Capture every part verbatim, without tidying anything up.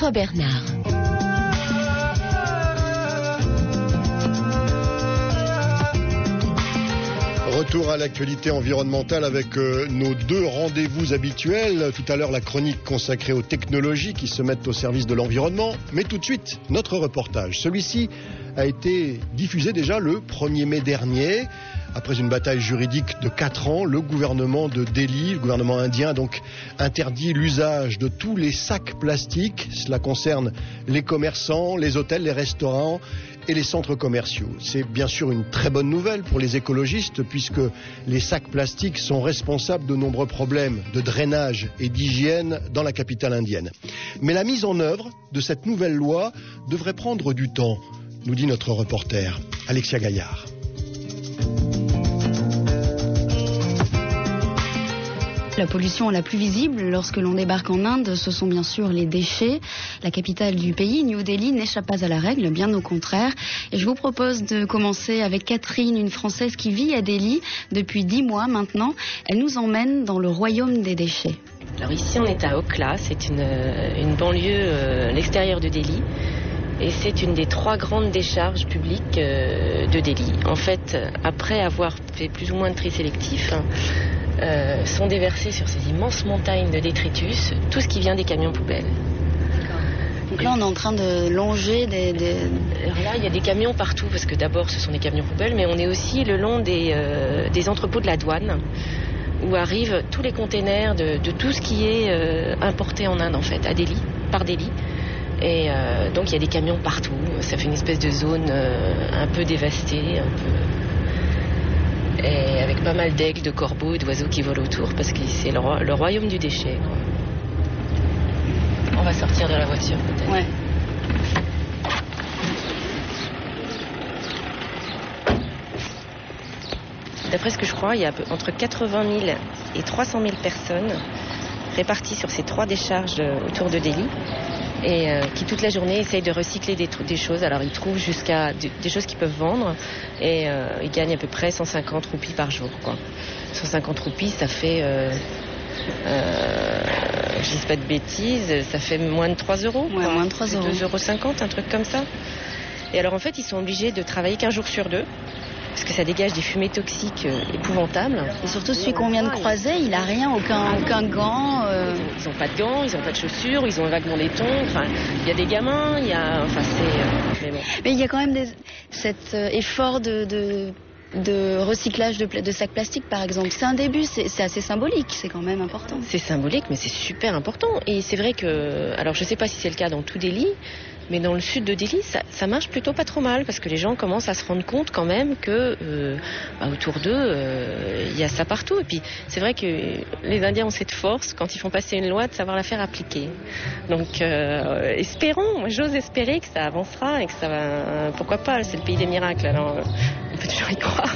François Bernard. Retour à l'actualité environnementale avec euh, nos deux rendez-vous habituels. Tout à l'heure, la chronique consacrée aux technologies qui se mettent au service de l'environnement. Mais tout de suite, notre reportage. Celui-ci a été diffusé déjà le premier mai dernier. Après une bataille juridique de quatre ans, le gouvernement de Delhi, le gouvernement indien, a donc interdit l'usage de tous les sacs plastiques. Cela concerne les commerçants, les hôtels, les restaurants et les centres commerciaux. C'est bien sûr une très bonne nouvelle pour les écologistes puisque les sacs plastiques sont responsables de nombreux problèmes de drainage et d'hygiène dans la capitale indienne. Mais la mise en œuvre de cette nouvelle loi devrait prendre du temps, nous dit notre reporter Alexia Gaillard. La pollution la plus visible lorsque l'on débarque en Inde, ce sont bien sûr les déchets. La capitale du pays, New Delhi, n'échappe pas à la règle, bien au contraire. Et je vous propose de commencer avec Catherine, une Française qui vit à Delhi depuis dix mois maintenant. Elle nous emmène dans le royaume des déchets. Alors ici on est à Okla, c'est une, une banlieue euh, à l'extérieur de Delhi. Et c'est une des trois grandes décharges publiques euh, de Delhi. En fait, après avoir fait plus ou moins de tri sélectif, Euh, sont déversés sur ces immenses montagnes de détritus, tout ce qui vient des camions poubelles. Donc là, on est en train de longer des... des... Alors là, il y a des camions partout, parce que d'abord, ce sont des camions poubelles, mais on est aussi le long des, euh, des entrepôts de la douane, où arrivent tous les containers de, de tout ce qui est euh, importé en Inde, en fait, à Delhi, par Delhi. Et euh, donc, il y a des camions partout. Ça fait une espèce de zone euh, un peu dévastée, un peu... et avec pas mal d'aigles, de corbeaux et d'oiseaux qui volent autour parce que c'est le, roi, le royaume du déchet, quoi. On va sortir de la voiture peut-être. Ouais. D'après ce que je crois, il y a entre quatre-vingt mille et trois cent mille personnes réparties sur ces trois décharges autour de Delhi et euh, qui toute la journée essayent de recycler des, des choses. Alors ils trouvent jusqu'à des, des choses qu'ils peuvent vendre et euh, ils gagnent à peu près cent cinquante roupies par jour, quoi. cent cinquante roupies, ça fait, euh, euh, je dis pas de bêtises, ça fait moins de trois euros. Ouais, moins de trois euros. deux euros cinquante, un truc comme ça. Et alors en fait, ils sont obligés de travailler qu'un jour sur deux. Parce que ça dégage des fumées toxiques euh, épouvantables. Et surtout celui qu'on vient de croiser, il a rien, aucun, aucun gant. Euh... Ils n'ont pas de gants, ils n'ont pas de chaussures, ils ont vaguement des tongs. Enfin, il y a des gamins, il y a, enfin c'est. Euh, mais, bon. mais il y a quand même des, cet euh, effort de, de, de recyclage de, de sacs plastiques, par exemple. C'est un début, c'est, c'est assez symbolique, c'est quand même important. C'est symbolique, mais c'est super important. Et c'est vrai que, alors je ne sais pas si c'est le cas dans tout Delhi. Mais dans le sud de Delhi, ça, ça marche plutôt pas trop mal parce que les gens commencent à se rendre compte quand même que euh, bah, autour d'eux, il euh, y a ça partout. Et puis c'est vrai que les Indiens ont cette force quand ils font passer une loi de savoir la faire appliquer. Donc euh, espérons, moi j'ose espérer que ça avancera et que ça va. Pourquoi pas, c'est le pays des miracles, alors on peut toujours y croire.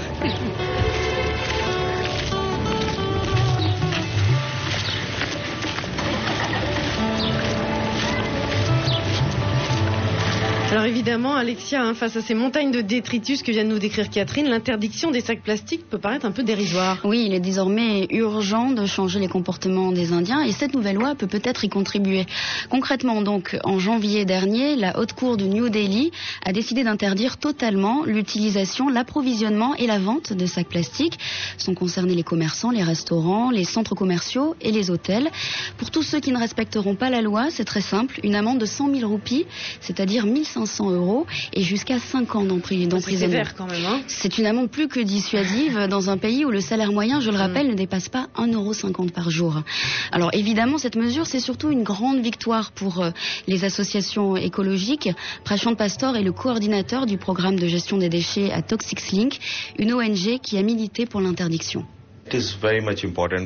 Alors évidemment, Alexia, hein, face à ces montagnes de détritus que vient de nous décrire Catherine, l'interdiction des sacs plastiques peut paraître un peu dérisoire. Oui, il est désormais urgent de changer les comportements des Indiens et cette nouvelle loi peut peut-être y contribuer. Concrètement, donc, en janvier dernier, la Haute Cour de New Delhi a décidé d'interdire totalement l'utilisation, l'approvisionnement et la vente de sacs plastiques. Sont concernés les commerçants, les restaurants, les centres commerciaux et les hôtels. Pour tous ceux qui ne respecteront pas la loi, c'est très simple, une amende de cent mille roupies, c'est-à-dire mille cinq cents euros et jusqu'à cinq ans d'emprisonnement. C'est sévère quand même, hein. C'est une amende plus que dissuasive dans un pays où le salaire moyen, je le rappelle, mmh. ne dépasse pas un euro cinquante par jour. Alors évidemment, cette mesure, c'est surtout une grande victoire pour euh, les associations écologiques. Prashant Pastor est le coordinateur du programme de gestion des déchets à Toxics Link, une O N G qui a milité pour l'interdiction. It is very much important.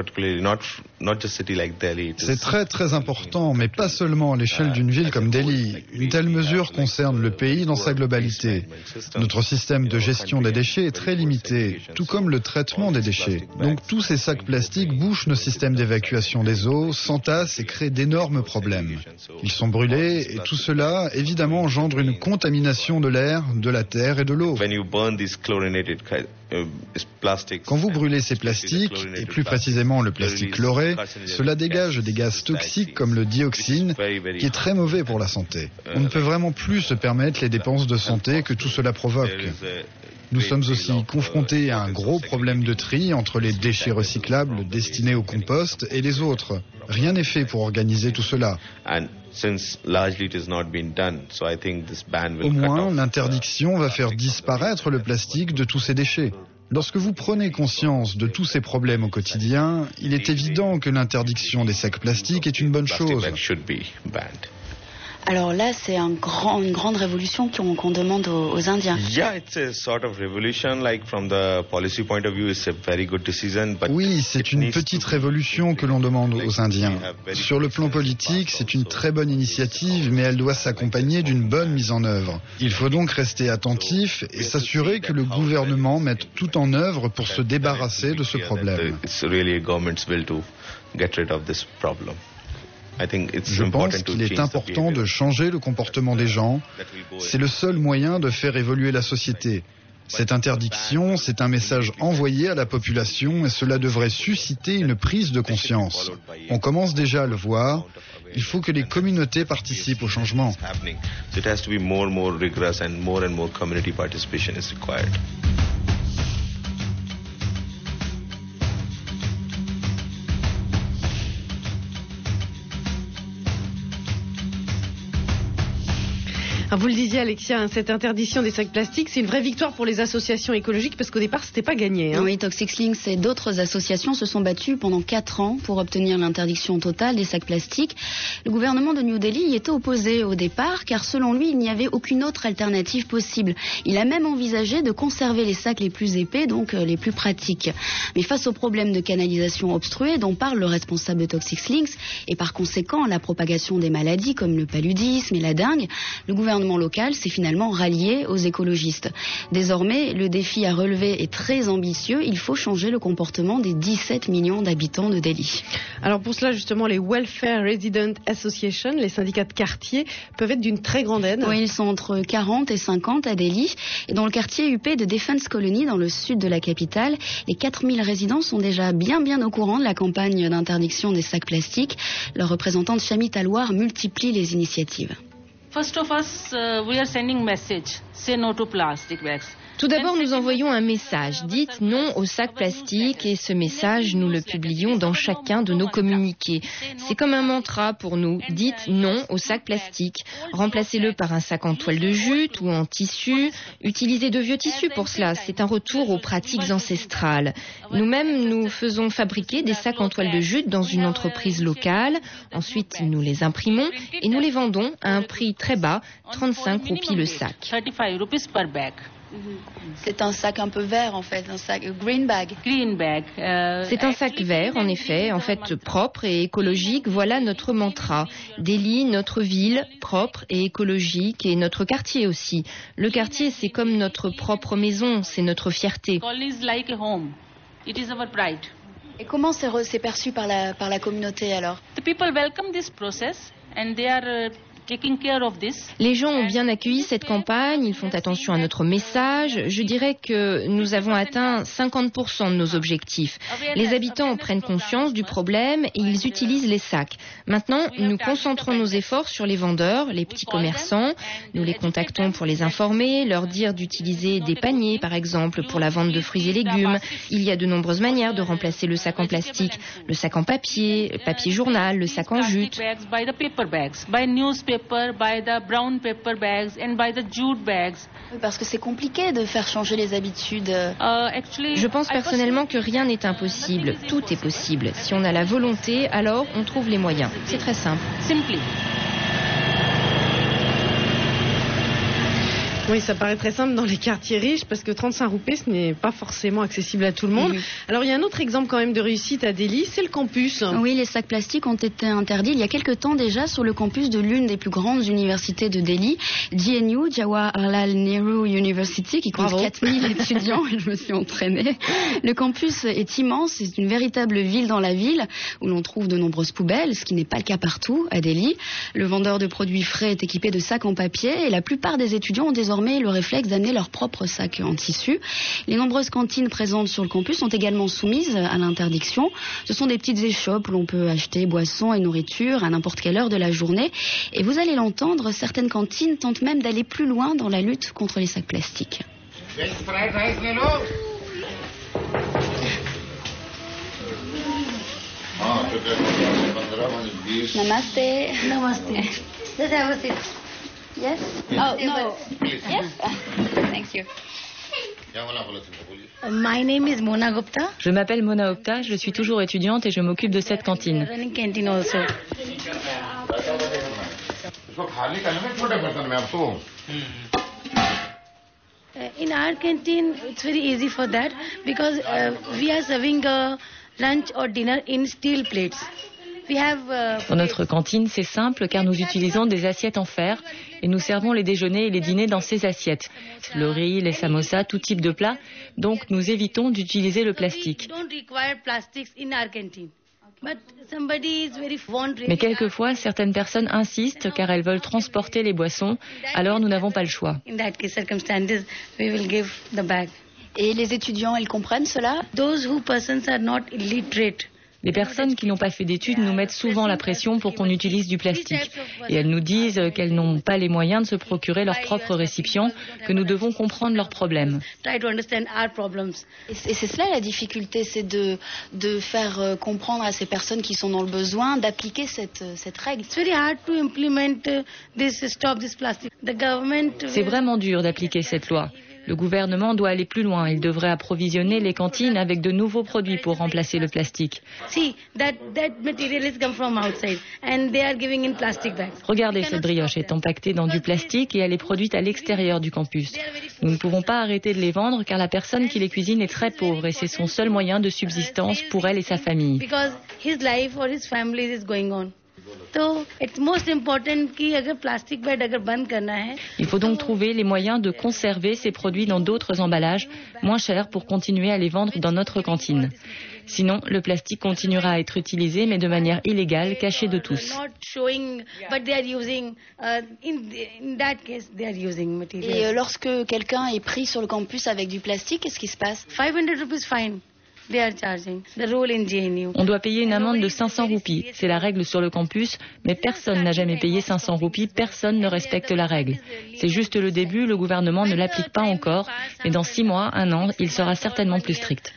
C'est très très important, mais pas seulement à l'échelle d'une ville comme Delhi. Une telle mesure concerne le pays dans sa globalité. Notre système de gestion des déchets est très limité, tout comme le traitement des déchets. Donc tous ces sacs plastiques bouchent nos systèmes d'évacuation des eaux, s'entassent et créent d'énormes problèmes. Ils sont brûlés et tout cela, évidemment, engendre une contamination de l'air, de la terre et de l'eau. Quand vous brûlez ces plastiques, et plus précisément le plastique chloré, cela dégage des gaz toxiques comme le dioxine, qui est très mauvais pour la santé. On ne peut vraiment plus se permettre les dépenses de santé que tout cela provoque. Nous sommes aussi confrontés à un gros problème de tri entre les déchets recyclables destinés au compost et les autres. Rien n'est fait pour organiser tout cela. Au moins, l'interdiction va faire disparaître le plastique de tous ces déchets. Lorsque vous prenez conscience de tous ces problèmes au quotidien, il est évident que l'interdiction des sacs plastiques est une bonne chose. Alors là, c'est un grand, une grande révolution qu'on qu'on demande aux, aux Indiens. Oui, c'est une petite révolution que l'on demande aux Indiens. Sur le plan politique, c'est une très bonne initiative, mais elle doit s'accompagner d'une bonne mise en œuvre. Il faut donc rester attentif et s'assurer que le gouvernement mette tout en œuvre pour se débarrasser de ce problème. Je pense qu'il est important de changer le comportement des gens. C'est le seul moyen de faire évoluer la société. Cette interdiction, c'est un message envoyé à la population et cela devrait susciter une prise de conscience. On commence déjà à le voir. Il faut que les communautés participent au changement. Alors vous le disiez, Alexia, hein, cette interdiction des sacs plastiques, c'est une vraie victoire pour les associations écologiques parce qu'au départ, c'était pas gagné. Hein. Oui, Toxic Links et d'autres associations se sont battues pendant quatre ans pour obtenir l'interdiction totale des sacs plastiques. Le gouvernement de New Delhi y était opposé au départ car selon lui, il n'y avait aucune autre alternative possible. Il a même envisagé de conserver les sacs les plus épais, donc euh, les plus pratiques. Mais face aux problèmes de canalisation obstruée dont parle le responsable de Toxic Links et par conséquent la propagation des maladies comme le paludisme et la dengue, le gouvernement Le gouvernement local s'est finalement rallié aux écologistes. Désormais, le défi à relever est très ambitieux. Il faut changer le comportement des dix-sept millions d'habitants de Delhi. Alors pour cela, justement, les Welfare Resident Association, les syndicats de quartier, peuvent être d'une très grande aide. Oui, ils sont entre quarante et cinquante à Delhi. Et dans le quartier huppé de Defense Colony, dans le sud de la capitale, les quatre mille résidents sont déjà bien bien au courant de la campagne d'interdiction des sacs plastiques. Leur représentante Shami Talwar multiplie les initiatives. First of us, uh, we are sending message. Say no to plastic bags. Tout d'abord, nous envoyons un message. Dites non aux sacs plastiques et ce message, nous le publions dans chacun de nos communiqués. C'est comme un mantra pour nous. Dites non aux sacs plastiques. Remplacez-le par un sac en toile de jute ou en tissu. Utilisez de vieux tissus pour cela. C'est un retour aux pratiques ancestrales. Nous-mêmes, nous faisons fabriquer des sacs en toile de jute dans une entreprise locale. Ensuite, nous les imprimons et nous les vendons à un prix très bas, trente-cinq roupies le sac. C'est un sac un peu vert en fait, un sac green bag. Green bag. Euh, C'est un sac vert en effet, en fait propre et écologique. Voilà notre mantra. Delhi, notre ville, propre et écologique, et notre quartier aussi. Le quartier, c'est comme notre propre maison, c'est notre fierté. Et comment c'est, re- c'est perçu par la, par la communauté alors? The people welcome this process and they are uh, taking care of this. Les gens ont bien accueilli cette campagne, ils font attention à notre message. Je dirais que nous avons atteint cinquante pour cent de nos objectifs. Les habitants prennent conscience du problème et ils utilisent les sacs. Maintenant, nous concentrons nos efforts sur les vendeurs, les petits commerçants. Nous les contactons pour les informer, leur dire d'utiliser des paniers, par exemple, pour la vente de fruits et légumes. Il y a de nombreuses manières de remplacer le sac en plastique. Le sac en papier, le papier journal, le sac en jute. By the brown paper bags and by the jute bags. Parce que c'est compliqué de faire changer les habitudes. Uh, actually, Je pense personnellement que rien n'est impossible. Tout est possible. Si on a la volonté, alors on trouve les moyens. C'est très simple. Simply. Oui, ça paraît très simple dans les quartiers riches parce que trente-cinq roupies, ce n'est pas forcément accessible à tout le monde. Mmh. Alors, il y a un autre exemple quand même de réussite à Delhi, c'est le campus. Oui, les sacs plastiques ont été interdits il y a quelque temps déjà sur le campus de l'une des plus grandes universités de Delhi, J N U, Jawaharlal Nehru University, qui compte quatre mille étudiants, et je me suis entraînée. Le campus est immense, c'est une véritable ville dans la ville où l'on trouve de nombreuses poubelles, ce qui n'est pas le cas partout à Delhi. Le vendeur de produits frais est équipé de sacs en papier et la plupart des étudiants ont désormais désormais le réflexe d'amener leurs propres sacs en tissu. Les nombreuses cantines présentes sur le campus sont également soumises à l'interdiction. Ce sont des petites échoppes où l'on peut acheter boissons et nourriture à n'importe quelle heure de la journée. Et vous allez l'entendre, certaines cantines tentent même d'aller plus loin dans la lutte contre les sacs plastiques. Namaste. Namaste. Let's have a seat. Yes? Oh, no. Yes? Thank you. My name is Mona Gupta. Je m'appelle Mona Gupta, je suis toujours étudiante et je m'occupe de cette cantine. Running canteen also. Uh, in our canteen, it's very easy for that because uh, we are serving uh, lunch or dinner in steel plates. We have, uh, Dans notre cantine, c'est simple car nous utilisons des assiettes en fer et nous servons les déjeuners et les dîners dans ces assiettes. Le riz, les samosas, tout type de plats. Donc nous évitons d'utiliser le plastique. Mais quelquefois, certaines personnes insistent car elles veulent transporter les boissons, alors nous n'avons pas le choix. Et les étudiants, ils comprennent cela? Les personnes qui n'ont pas fait d'études nous mettent souvent la pression pour qu'on utilise du plastique. Et elles nous disent qu'elles n'ont pas les moyens de se procurer leur propre récipient, que nous devons comprendre leurs problèmes. Et c'est cela la difficulté, c'est de, de faire comprendre à ces personnes qui sont dans le besoin d'appliquer cette, cette règle. C'est vraiment dur d'appliquer cette loi. Le gouvernement doit aller plus loin. Il devrait approvisionner les cantines avec de nouveaux produits pour remplacer le plastique. Regardez, cette brioche est empaquetée dans du plastique et elle est produite à l'extérieur du campus. Nous ne pouvons pas arrêter de les vendre car la personne qui les cuisine est très pauvre et c'est son seul moyen de subsistance pour elle et sa famille. Il faut donc trouver les moyens de conserver ces produits dans d'autres emballages, moins chers pour continuer à les vendre dans notre cantine. Sinon, le plastique continuera à être utilisé, mais de manière illégale, caché de tous. Et lorsque quelqu'un est pris sur le campus avec du plastique, qu'est-ce qui se passe? On doit payer une amende de cinq cents roupies. C'est la règle sur le campus, mais personne n'a jamais payé cinq cents roupies, personne ne respecte la règle. C'est juste le début, le gouvernement ne l'applique pas encore, mais dans six mois, un an, il sera certainement plus strict.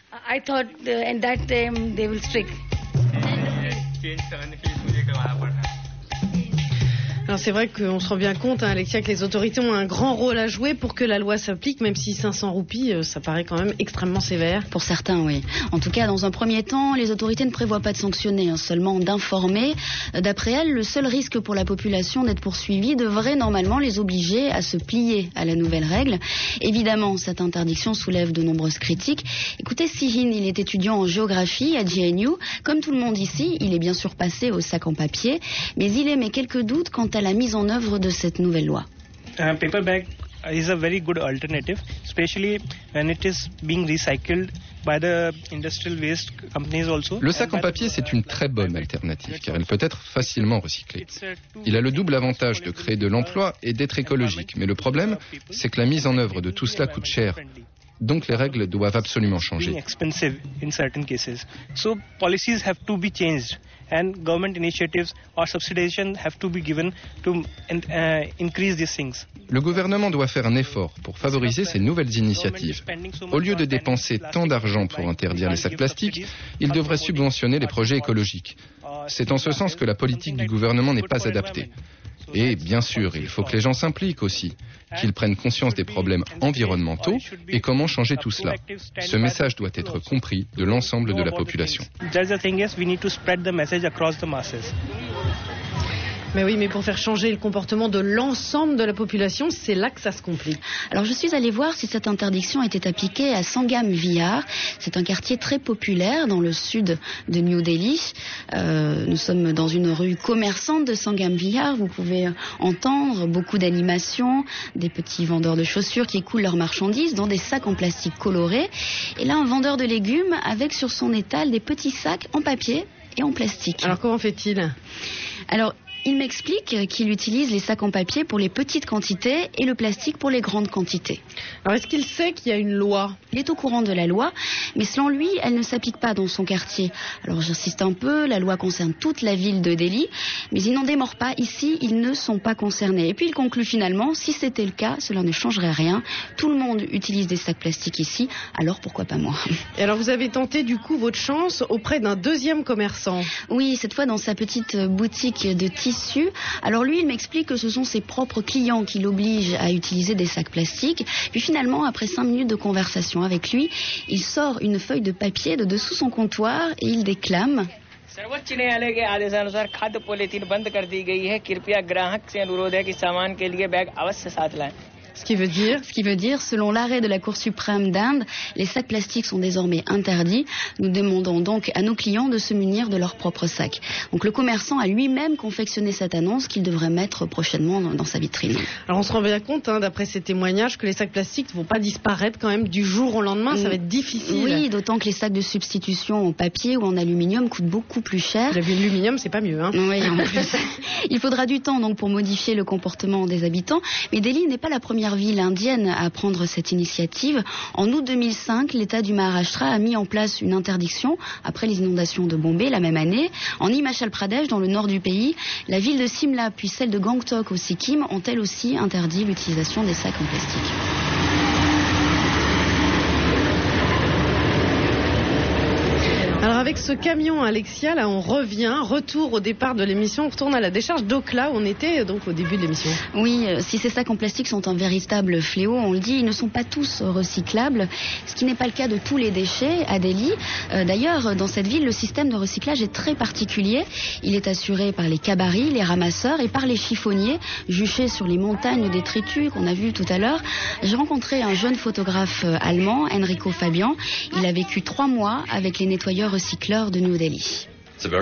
Alors c'est vrai qu'on se rend bien compte, hein, Alexia, que les autorités ont un grand rôle à jouer pour que la loi s'applique, même si cinq cents roupies, ça paraît quand même extrêmement sévère. Pour certains, oui. En tout cas, dans un premier temps, les autorités ne prévoient pas de sanctionner, hein, seulement d'informer. D'après elles, le seul risque pour la population d'être poursuivie devrait normalement les obliger à se plier à la nouvelle règle. Évidemment, cette interdiction soulève de nombreuses critiques. Écoutez, Sihin, il est étudiant en géographie à J N U. Comme tout le monde ici, il est bien sûr passé au sac en papier, mais il émet quelques doutes quant à la mise en œuvre de cette nouvelle loi. Uh, paper bag is a very good alternative, especially when it is being recycled by the industrial waste companies also. Le sac en papier, c'est une très bonne alternative car il peut être facilement recyclé. Il a le double avantage de créer de l'emploi et d'être écologique, mais le problème, c'est que la mise en œuvre de tout cela coûte cher. Donc les règles doivent absolument changer. Expensive in certain cases. So policies have to be changed and government initiatives or subsidization have to be given to uh, increase these things. Le gouvernement doit faire un effort pour favoriser ces nouvelles initiatives. Au lieu de dépenser tant d'argent pour interdire les sacs plastiques, il devrait subventionner les projets écologiques. C'est en ce sens que la politique du gouvernement n'est pas adaptée. Et bien sûr, il faut que les gens s'impliquent aussi, qu'ils prennent conscience des problèmes environnementaux et comment changer tout cela. Ce message doit être compris de l'ensemble de la population. Mais oui, mais pour faire changer le comportement de l'ensemble de la population, c'est là que ça se complique. Alors je suis allée voir si cette interdiction était appliquée à Sangam Vihar. C'est un quartier très populaire dans le sud de New Delhi. Euh, nous sommes dans une rue commerçante de Sangam Vihar. Vous pouvez entendre beaucoup d'animations, des petits vendeurs de chaussures qui écoulent leurs marchandises dans des sacs en plastique colorés. Et là, un vendeur de légumes avec sur son étal des petits sacs en papier et en plastique. Alors comment fait-il ? Alors, Il m'explique qu'il utilise les sacs en papier pour les petites quantités et le plastique pour les grandes quantités. Alors est-ce qu'il sait qu'il y a une loi ? Il est au courant de la loi, mais selon lui, elle ne s'applique pas dans son quartier. Alors j'insiste un peu, la loi concerne toute la ville de Delhi, mais il n'en démord pas. Ici, ils ne sont pas concernés. Et puis il conclut finalement, si c'était le cas, cela ne changerait rien. Tout le monde utilise des sacs plastiques ici, alors pourquoi pas moi ? Et alors vous avez tenté du coup votre chance auprès d'un deuxième commerçant ? Oui, cette fois dans sa petite boutique de tissus. Alors lui, il m'explique que ce sont ses propres clients qui l'obligent à utiliser des sacs plastiques. Puis finalement, après cinq minutes de conversation avec lui, il sort une feuille de papier de dessous son comptoir et il déclame. सर्वोच्च न्यायालय के आदेशानुसार खाद्य पॉलीथीन बंद कर दी गई है। कृपया ग्राहक से अनुरोध है कि सामान के लिए बैग अवश्य साथ लाएं। Ce qui veut dire, ce qui veut dire, selon l'arrêt de la Cour suprême d'Inde, les sacs plastiques sont désormais interdits. Nous demandons donc à nos clients de se munir de leurs propres sacs. Donc le commerçant a lui-même confectionné cette annonce qu'il devrait mettre prochainement dans, dans sa vitrine. Alors on se rend bien compte, hein, d'après ces témoignages, que les sacs plastiques ne vont pas disparaître quand même du jour au lendemain. Ça va être difficile. Oui, d'autant que les sacs de substitution en papier ou en aluminium coûtent beaucoup plus cher. L'aluminium, c'est pas mieux, hein. Oui, en plus. Il faudra du temps donc pour modifier le comportement des habitants. Mais Delhi n'est pas la première ville indienne à prendre cette initiative. En août deux mille cinq, l'État du Maharashtra a mis en place une interdiction après les inondations de Bombay la même année. En Himachal Pradesh, dans le nord du pays, la ville de Simla puis celle de Gangtok au Sikkim ont elles aussi interdit l'utilisation des sacs en plastique. Alors avec ce camion, Alexia, là on revient, retour au départ de l'émission, on retourne à la décharge d'Okla où on était donc au début de l'émission. Oui, si ces sacs en plastique sont un véritable fléau, on le dit, ils ne sont pas tous recyclables, ce qui n'est pas le cas de tous les déchets à Delhi. Euh, d'ailleurs, dans cette ville, le système de recyclage est très particulier. Il est assuré par les cabarets, les ramasseurs et par les chiffonniers, juchés sur les montagnes de détritus qu'on a vu tout à l'heure. J'ai rencontré un jeune photographe allemand, Enrico Fabian. Il a vécu trois mois avec les nettoyeurs recycleurs de New Delhi. C'est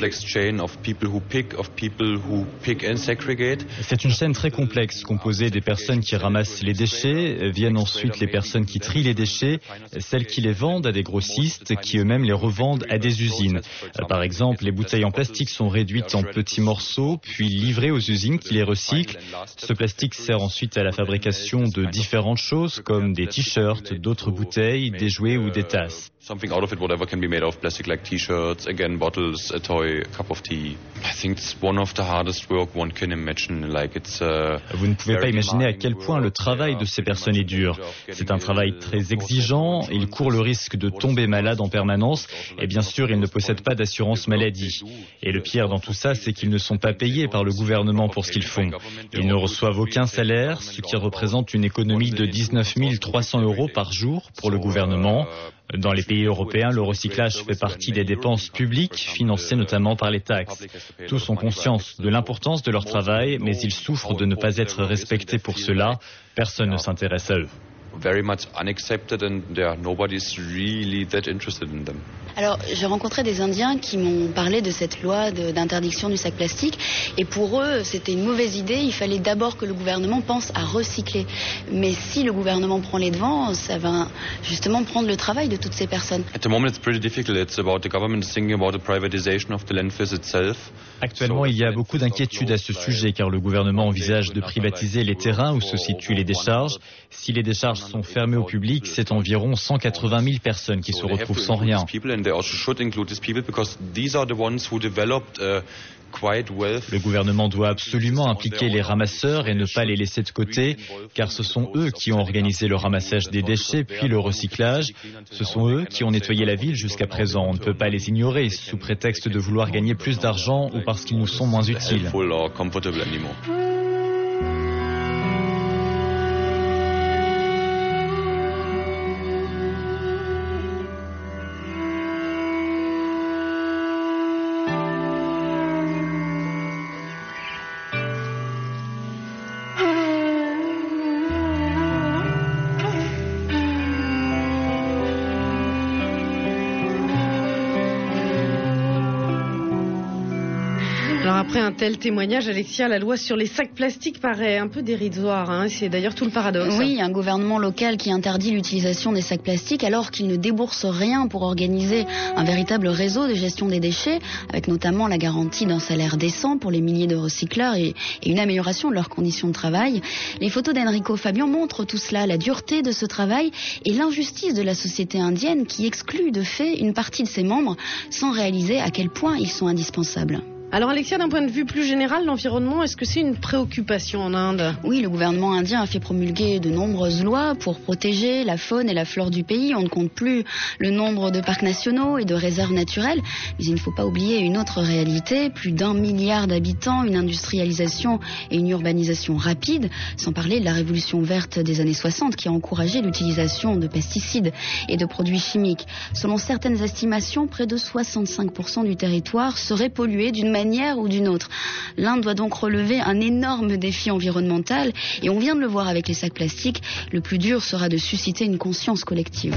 une chaîne très complexe composée des personnes qui ramassent les déchets, viennent ensuite les personnes qui trient les déchets, celles qui les vendent à des grossistes qui eux-mêmes les revendent à des usines. Par exemple, les bouteilles en plastique sont réduites en petits morceaux puis livrées aux usines qui les recyclent. Ce plastique sert ensuite à la fabrication de différentes choses comme des t-shirts, d'autres bouteilles, des jouets ou des tasses. Something out of it, whatever can be made of plastic, like t-shirts, again, bottles, a toy, a cup of tea. I think it's one of the hardest work one can imagine. Like it's. Uh, Vous ne pouvez pas imaginer à quel point le travail de ces personnes est dur. C'est un travail très exigeant. Ils courent le risque de tomber malades en permanence. Et bien sûr, ils ne possèdent pas d'assurance maladie. Et le pire dans tout ça, c'est qu'ils ne sont pas payés par le gouvernement pour ce qu'ils font. Ils ne reçoivent aucun salaire, ce qui représente une économie de dix-neuf mille trois cents euros par jour pour le gouvernement. Dans les pays européens, le recyclage fait partie des dépenses publiques financées notamment par les taxes. Tous ont conscience de l'importance de leur travail, mais ils souffrent de ne pas être respectés pour cela. Personne ne s'intéresse à eux. Very much unaccepted and yeah, nobody's really that interested in them. Alors, j'ai rencontré des Indiens qui m'ont parlé de cette loi de, d'interdiction du sac plastique et pour eux, c'était une mauvaise idée. Il fallait d'abord que le gouvernement pense à recycler. Mais si le gouvernement prend les devants, ça va justement prendre le travail de toutes ces personnes. At the moment, it's pretty difficult. It's about the government thinking about the privatization of the landfills itself. Actuellement, il y a beaucoup d'inquiétudes à ce sujet car le gouvernement envisage de privatiser les terrains où se situent les décharges. Si les décharges sont fermées au public, c'est environ cent quatre-vingt mille personnes qui se retrouvent sans rien. Le gouvernement doit absolument impliquer les ramasseurs et ne pas les laisser de côté, car ce sont eux qui ont organisé le ramassage des déchets puis le recyclage. Ce sont eux qui ont nettoyé la ville jusqu'à présent. On ne peut pas les ignorer sous prétexte de vouloir gagner plus d'argent ou parce qu'ils nous sont moins utiles. Après un tel témoignage, Alexia, la loi sur les sacs plastiques paraît un peu dérisoire. Hein. C'est d'ailleurs tout le paradoxe. Oui, un gouvernement local qui interdit l'utilisation des sacs plastiques alors qu'il ne débourse rien pour organiser un véritable réseau de gestion des déchets, avec notamment la garantie d'un salaire décent pour les milliers de recycleurs et, et une amélioration de leurs conditions de travail. Les photos d'Enrico Fabian montrent tout cela, la dureté de ce travail et l'injustice de la société indienne qui exclut de fait une partie de ses membres sans réaliser à quel point ils sont indispensables. Alors Alexia, d'un point de vue plus général, l'environnement, est-ce que c'est une préoccupation en Inde ? Oui, le gouvernement indien a fait promulguer de nombreuses lois pour protéger la faune et la flore du pays. On ne compte plus le nombre de parcs nationaux et de réserves naturelles. Mais il ne faut pas oublier une autre réalité. Plus d'un milliard d'habitants, une industrialisation et une urbanisation rapide, sans parler de la révolution verte des années soixante qui a encouragé l'utilisation de pesticides et de produits chimiques. Selon certaines estimations, près de soixante-cinq pour cent du territoire serait pollué d'une manière ou d'une autre. L'Inde doit donc relever un énorme défi environnemental et on vient de le voir avec les sacs plastiques. Le plus dur sera de susciter une conscience collective.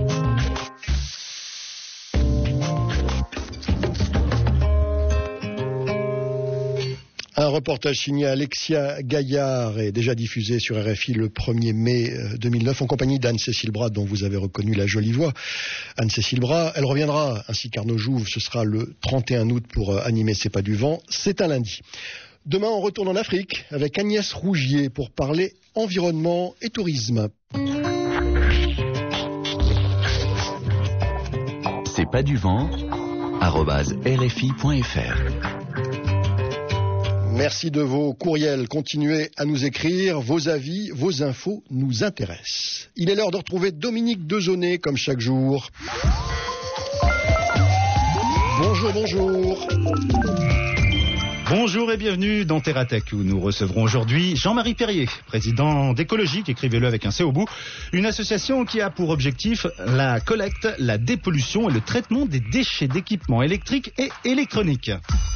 Un reportage signé Alexia Gaillard est déjà diffusé sur R F I le premier mai deux mille neuf en compagnie d'Anne-Cécile Bras, dont vous avez reconnu la jolie voix. Anne-Cécile Bras, elle reviendra, ainsi qu'Arnaud Jouve, ce sera le trente et un août pour animer C'est pas du vent. C'est un lundi. Demain, on retourne en Afrique avec Agnès Rougier pour parler environnement et tourisme. C'est pas du vent, arobase R F I point F R. Merci de vos courriels. Continuez à nous écrire. Vos avis, vos infos nous intéressent. Il est l'heure de retrouver Dominique Dezonné, comme chaque jour. Bonjour, bonjour. Bonjour et bienvenue dans TerraTech où nous recevrons aujourd'hui Jean-Marie Perrier, président d'Écologique, écrivez-le avec un C au bout, une association qui a pour objectif la collecte, la dépollution et le traitement des déchets d'équipements électriques et électroniques.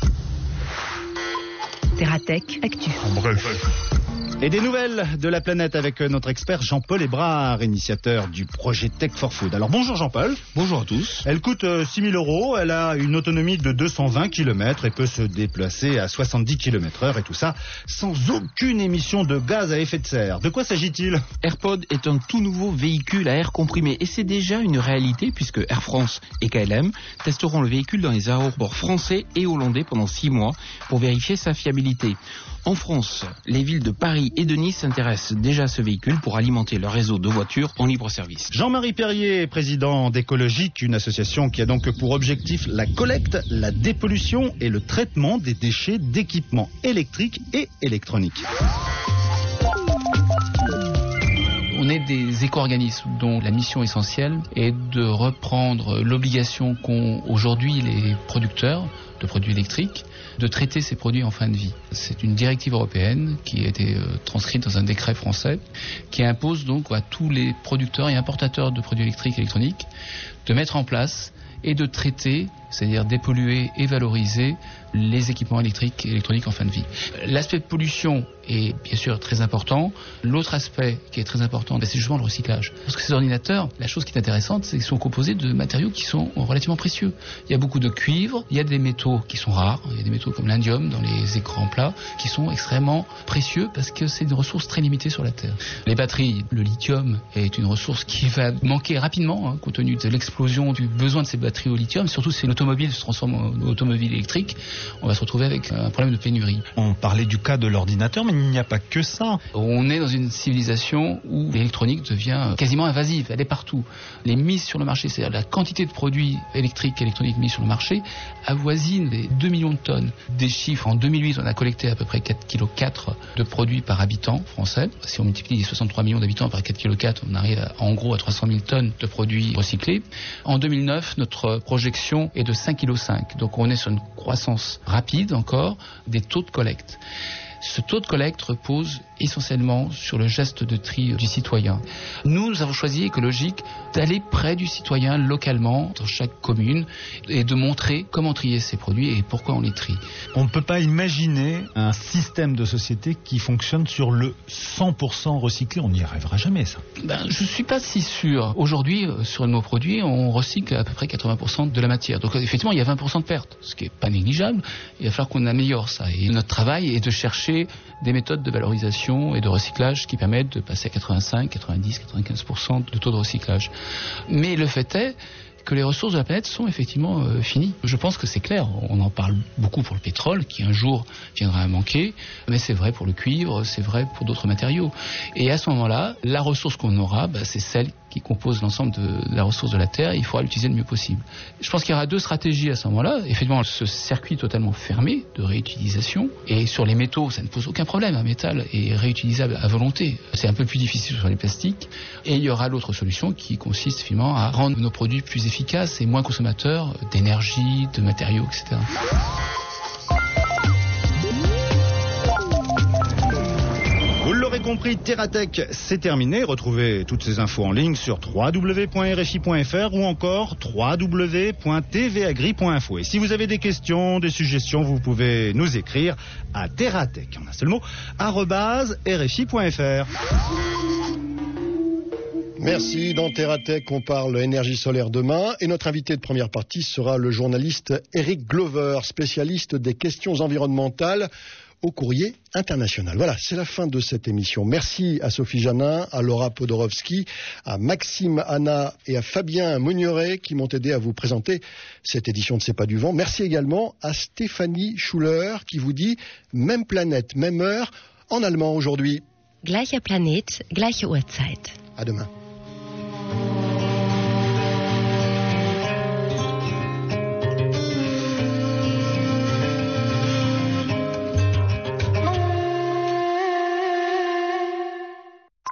TerraTech Actu. En bref. Et des nouvelles de la planète avec notre expert Jean-Paul Hébrard, initiateur du projet Tech for Food. Alors bonjour Jean-Paul. Bonjour à tous. Elle coûte six mille euros, elle a une autonomie de deux cent vingt kilomètres et peut se déplacer à soixante-dix kilomètres heure et tout ça sans aucune émission de gaz à effet de serre. De quoi s'agit-il ? AirPod est un tout nouveau véhicule à air comprimé et c'est déjà une réalité puisque Air France et K L M testeront le véhicule dans les aéroports français et hollandais pendant six mois pour vérifier sa fiabilité. En France, les villes de Paris et de Nice s'intéressent déjà à ce véhicule pour alimenter leur réseau de voitures en libre service. Jean-Marie Perrier, président d'Écologique, une association qui a donc pour objectif la collecte, la dépollution et le traitement des déchets d'équipements électriques et électroniques. On est des éco-organismes dont la mission essentielle est de reprendre l'obligation qu'ont aujourd'hui les producteurs de produits électriques de traiter ces produits en fin de vie. C'est une directive européenne qui a été euh, transcrite dans un décret français qui impose donc à tous les producteurs et importateurs de produits électriques et électroniques de mettre en place et de traiter, c'est-à-dire dépolluer et valoriser les équipements électriques et électroniques en fin de vie. L'aspect pollution est bien sûr très important. L'autre aspect qui est très important, c'est justement le recyclage. Parce que ces ordinateurs, la chose qui est intéressante, c'est qu'ils sont composés de matériaux qui sont relativement précieux. Il y a beaucoup de cuivre, il y a des métaux qui sont rares, il y a des métaux comme l'indium dans les écrans plats qui sont extrêmement précieux parce que c'est une ressource très limitée sur la Terre. Les batteries, le lithium est une ressource qui va manquer rapidement, hein, compte tenu de l'explosion du besoin de ces batteries au lithium, surtout si l'automobile se transforme en automobile électrique. On va se retrouver avec un problème de pénurie. On parlait du cas de l'ordinateur, mais il n'y a pas que ça. On est dans une civilisation où l'électronique devient quasiment invasive. Elle est partout. Les mises sur le marché, c'est-à-dire la quantité de produits électriques et électroniques mis sur le marché, avoisine les deux millions de tonnes. Des chiffres, en deux mille huit, on a collecté à peu près quatre virgule quatre kilos de produits par habitant français. Si on multiplie les soixante-trois millions d'habitants par quatre virgule quatre kilos, on arrive à, en gros à trois cent mille tonnes de produits recyclés. En deux mille neuf, notre projection est de cinq virgule cinq kilos. Donc on est sur une croissance rapide encore des taux de collecte. Ce taux de collecte repose essentiellement sur le geste de tri du citoyen. Nous, nous avons choisi écologique d'aller près du citoyen localement dans chaque commune et de montrer comment trier ces produits et pourquoi on les trie. On ne peut pas imaginer un système de société qui fonctionne sur le cent pour cent recyclé. On n'y arrivera jamais, ça. Ben, je ne suis pas si sûr. Aujourd'hui, sur nos produits, on recycle à peu près quatre-vingts pour cent de la matière. Donc effectivement, il y a vingt pour cent de pertes, ce qui n'est pas négligeable. Il va falloir qu'on améliore ça. Et notre travail est de chercher des méthodes de valorisation et de recyclage qui permettent de passer à quatre-vingt-cinq, quatre-vingt-dix, quatre-vingt-quinze pour cent de taux de recyclage. Mais le fait est que les ressources de la planète sont effectivement euh, finies. Je pense que c'est clair. On en parle beaucoup pour le pétrole, qui un jour viendra à manquer, mais c'est vrai pour le cuivre, c'est vrai pour d'autres matériaux. Et à ce moment-là, la ressource qu'on aura, bah, c'est celle qui compose l'ensemble de la ressource de la Terre, et il faudra l'utiliser le mieux possible. Je pense qu'il y aura deux stratégies à ce moment-là. Effectivement, ce circuit totalement fermé de réutilisation, et sur les métaux, ça ne pose aucun problème. Un métal est réutilisable à volonté. C'est un peu plus difficile sur les plastiques. Et il y aura l'autre solution qui consiste finalement à rendre nos produits plus efficaces et moins consommateurs d'énergie, de matériaux, et cetera. Vous l'aurez compris, TerraTech, c'est terminé. Retrouvez toutes ces infos en ligne sur w w w point r f i point f r ou encore w w w point t v agri point info. Et si vous avez des questions, des suggestions, vous pouvez nous écrire à TerraTech, en un seul mot, arobase r f i point f r. Merci. Dans TerraTech, on parle énergie solaire demain. Et notre invité de première partie sera le journaliste Eric Glover, spécialiste des questions environnementales au Courrier international. Voilà, c'est la fin de cette émission. Merci à Sophie Janin, à Laura Podorowski, à Maxime Anna et à Fabien Mogneret qui m'ont aidé à vous présenter cette édition de C'est pas du vent. Merci également à Stéphanie Schuller qui vous dit même planète, même heure en allemand aujourd'hui. Gleicher Planet, gleiche Uhrzeit. À demain.